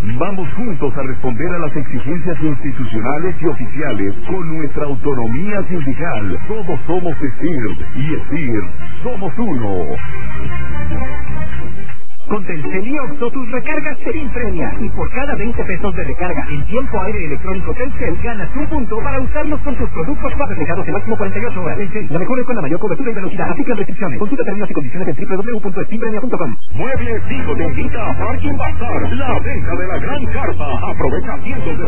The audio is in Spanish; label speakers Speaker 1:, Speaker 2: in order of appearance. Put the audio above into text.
Speaker 1: Vamos juntos a responder a las exigencias institucionales y oficiales con nuestra autonomía sindical. Todos somos ESIR y ESIR somos uno.
Speaker 2: Con Telcel y Oxxo, tus recargas se premian. Y por cada 20 pesos de recarga en tiempo aire electrónico Telcel, ganas un punto para usarlos con tus productos fabricados en máximo 48 horas. Telcel, la mejor es con la mayor cobertura y velocidad. Aplican restricciones. Consulta términos y condiciones en www.estimpremia.com.
Speaker 1: Muebles Vigo te invita a Parking Bazar, la venta de la gran carpa. Aprovecha cientos de